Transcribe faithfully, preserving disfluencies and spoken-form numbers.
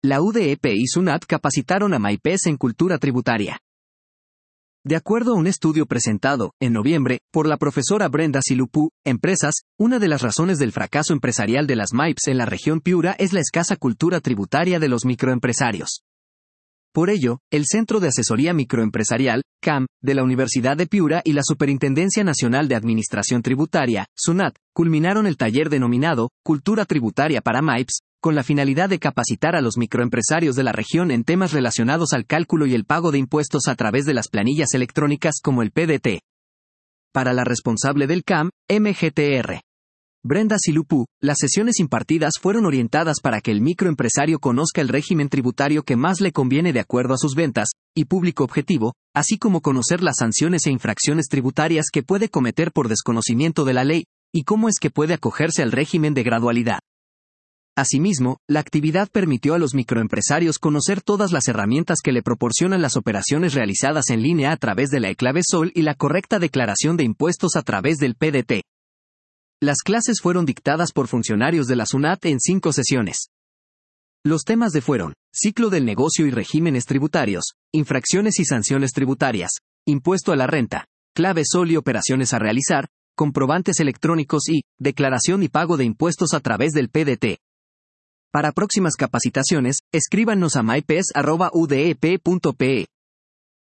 La U D E P y SUNAT capacitaron a MyPES en cultura tributaria. De acuerdo a un estudio presentado, en noviembre, por la profesora Brenda Silupú, Empresas, una de las razones del fracaso empresarial de las MyPES en la región Piura es la escasa cultura tributaria de los microempresarios. Por ello, el Centro de Asesoría Microempresarial, C A M, de la Universidad de Piura y la Superintendencia Nacional de Administración Tributaria, SUNAT, culminaron el taller denominado Cultura Tributaria para MyPES, con la finalidad de capacitar a los microempresarios de la región en temas relacionados al cálculo y el pago de impuestos a través de las planillas electrónicas como el P D T. Para la responsable del C A M, M G T R. Brenda Silupú, las sesiones impartidas fueron orientadas para que el microempresario conozca el régimen tributario que más le conviene de acuerdo a sus ventas y público objetivo, así como conocer las sanciones e infracciones tributarias que puede cometer por desconocimiento de la ley, y cómo es que puede acogerse al régimen de gradualidad. Asimismo, la actividad permitió a los microempresarios conocer todas las herramientas que le proporcionan las operaciones realizadas en línea a través de la eClave Sol y la correcta declaración de impuestos a través del P D T. Las clases fueron dictadas por funcionarios de la SUNAT en cinco sesiones. Los temas de fueron: ciclo del negocio y regímenes tributarios, infracciones y sanciones tributarias, impuesto a la renta, clave Sol y operaciones a realizar, comprobantes electrónicos y declaración y pago de impuestos a través del P D T. Para próximas capacitaciones, escríbanos a mypes arroba u d e p punto p e.